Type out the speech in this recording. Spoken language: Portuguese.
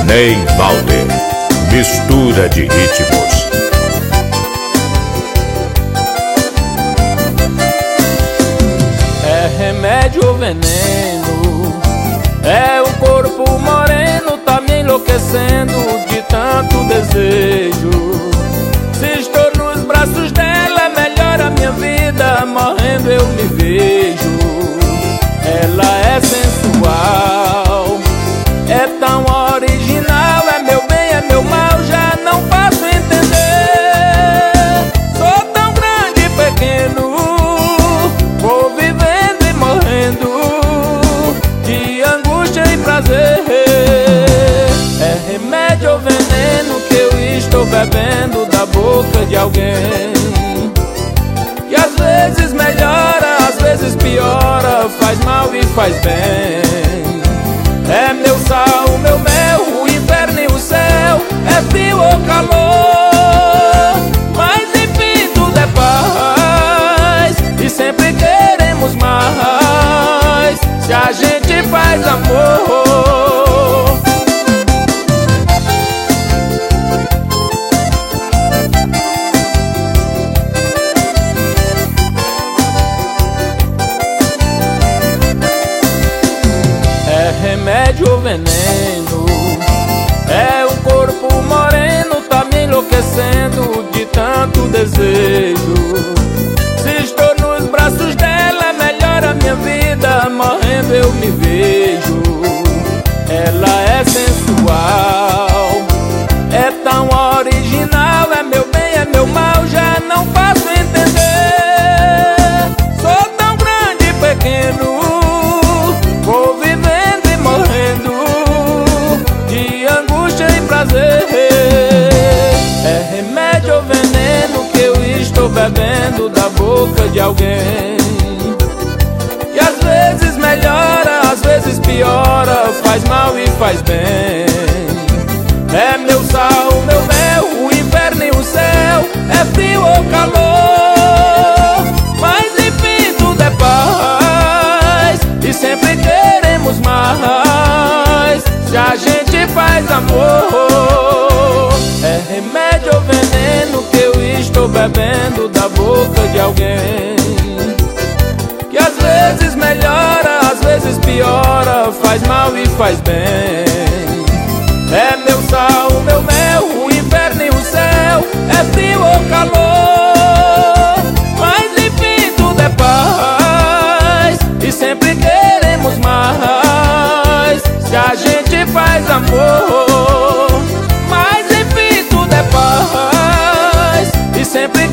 Nem Valder, mistura de ritmos. É remédio ou veneno, é o corpo moreno, tá me enlouquecendo de tanto desejo. Se estou nos braços dela, melhora a minha vida, morrendo eu me vejo. Ela é sensual, é tão original, é meu bem, é meu mal, já não posso entender. Sou tão grande e pequeno, vou vivendo e morrendo de angústia e prazer. É remédio ou veneno que eu estou bebendo da boca de alguém, e às vezes melhora, às vezes piora, faz mal e faz bem. É meu sal, meu mel, o inferno e o céu, é frio ou calor, mas enfim tudo é paz, e sempre queremos mais, se a gente faz amor. Remédio ou veneno, é o corpo moreno, tá me enlouquecendo de tanto desejo. Se estou nos braços dela, melhora a minha vida, morrendo eu me vejo. Ela é sensual, é tão original, é meu bem, é meu mal, já não posso entender. Sou tão grande e pequeno, vou vivendo e morrendo de angústia e prazer. É remédio ou veneno que eu estou bebendo da boca de alguém, e às vezes melhora, às vezes piora, faz mal e faz bem. É meu sal, meu mel, o inferno e o céu, é frio ou calor, mas enfim tudo é paz, e sempre queremos mais, se a gente faz amor. É remédio ou veneno que eu estou bebendo da boca de alguém, que às vezes melhora, às vezes piora, faz mal e faz bem. É meu sal, meu mel, o inferno e o céu, é frio ou calor, mas enfim tudo é paz, e sempre queremos mais, se a gente faz amor. Mas enfim tudo é paz, e sempre